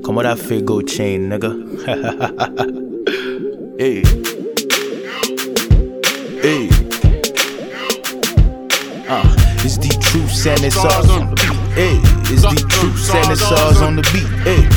Come on, that fake gold chain, nigga. Hey. Hey. It's the truth and it's ours on the beat. Hey. It's the truth and it's ours on the beat. Hey.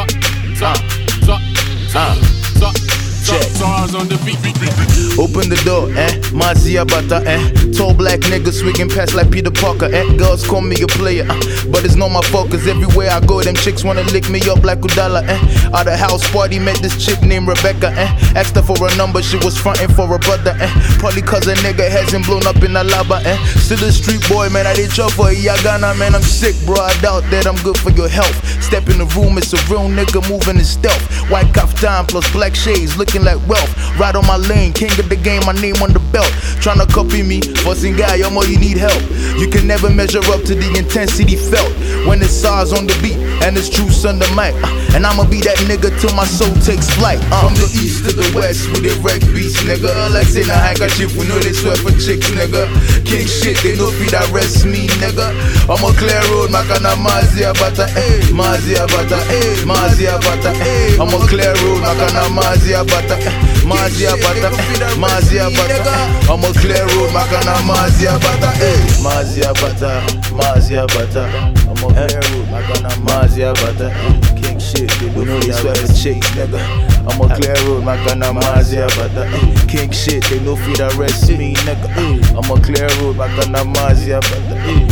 Check. Open the door, Mazia Bata, Tall black niggas swinging past like Peter Parker, Girls call me a player, but it's not my fault, cause everywhere I go, them chicks wanna lick me up like Udala, At a house party, met this chick named Rebecca, Asked her for a number, she was frontin' for a brother, Probably cause a nigga hasn't blown up in Alaba, Still a street boy, man, I did chop for Yagana, man, I'm sick, bro, I doubt that I'm good for your health. Step in the room, it's a real nigga moving in stealth. White kaftan plus black shades, looking like wealth. Ride on my lane, king of the game, my name on the belt. Tryna copy me, fussing guy, yo mo, you need help. You can never measure up to the intensity felt when it's SARS on the beat and it's Truth on the mic. And I'ma be that nigga till my soul takes flight. From the east to the west with the wreck beats, nigga. Like saying a handkerchief, we know they swear for chicks, nigga. King shit, they know feed arrest me, nigga. I'm a clear road, makana Mazia Bata, Mazia Bata, Mazia Bata, I'm a clear road, makana Mazia Bata, Mazia Bata, Mazia Bata, I'm a clear road, makana Mazia Bata, Mazia Bata, Mazia Bata, I'm a clear road, makana Mazia Bata, King shit, they know they swear for chicks, nigga. I'm a clear road, makana Mazia Bata, King shit, they know feed arrest me, nigga. I'm a clear road, makana Mazia Bata.